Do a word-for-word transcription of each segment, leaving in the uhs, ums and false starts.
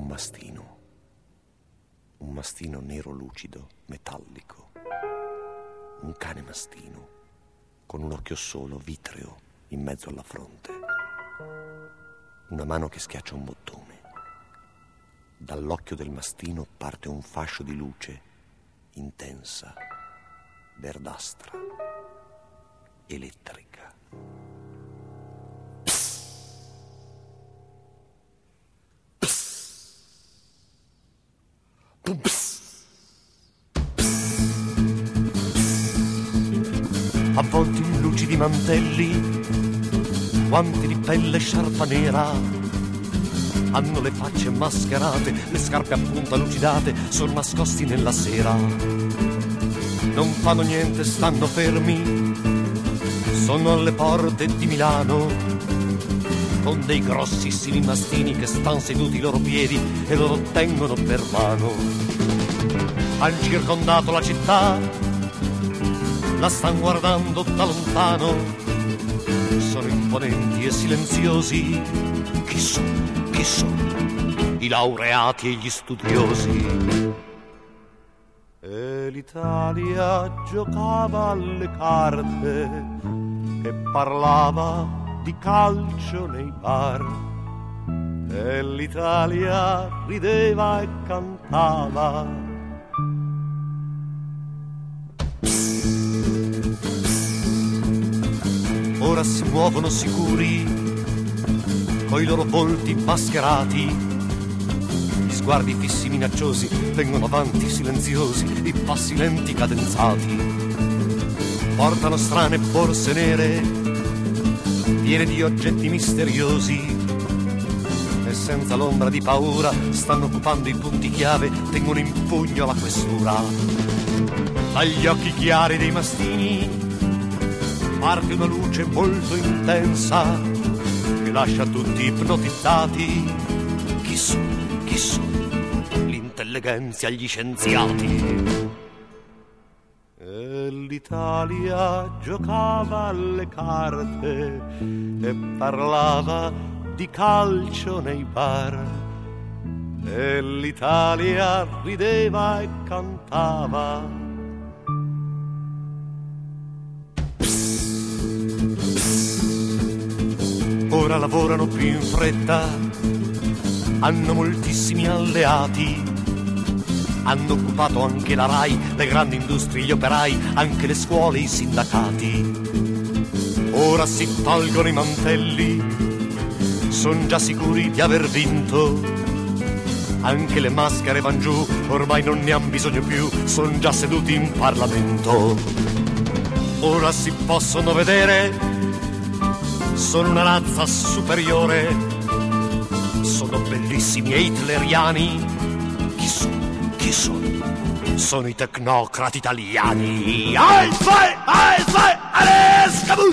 un mastino, un mastino nero lucido, metallico, un cane mastino, con un occhio solo, vitreo, in mezzo alla fronte, una mano che schiaccia un bottone. Dall'occhio del mastino parte un fascio di luce intensa, verdastra, elettrica. Avvolti in lucidi mantelli, guanti di pelle e sciarpa nera, hanno le facce mascherate, le scarpe a punta lucidate, sono nascosti nella sera. Non fanno niente, stanno fermi, sono alle porte di Milano, con dei grossissimi mastini che stanno seduti ai loro piedi e loro tengono per mano. Han circondato la città, la stan guardando da lontano, sono imponenti e silenziosi. Chi sono? Chi sono? I laureati e gli studiosi. E l'Italia giocava alle carte e parlava di calcio nei bar. E l'Italia rideva e cantava. Ora si muovono sicuri, coi loro volti mascherati, gli sguardi fissi minacciosi, vengono avanti silenziosi, i passi lenti cadenzati. Portano strane borse nere, piene di oggetti misteriosi, e senza l'ombra di paura stanno occupando i punti chiave, tengono in pugno la questura. Dagli occhi chiari dei mastini parte una luce molto intensa che lascia tutti ipnotizzati. Chi sono? Chi sono? L'intelligenza agli scienziati. E l'Italia giocava alle carte e parlava di calcio nei bar. E l'Italia rideva e cantava. Ora lavorano più in fretta, hanno moltissimi alleati, hanno occupato anche la RAI, le grandi industrie, gli operai, anche le scuole, i sindacati. Ora si tolgono i mantelli, son già sicuri di aver vinto, anche le maschere van giù, ormai non ne han bisogno più, son già seduti in Parlamento. Ora si possono vedere, sono una razza superiore, sono bellissimi e hitleriani. Chi sono? Chi sono? Sono i tecnocrati italiani. Alzai, alzai, arescabu!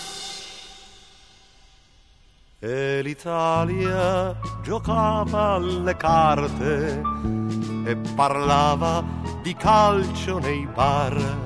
E l'Italia giocava alle carte e parlava di calcio nei bar.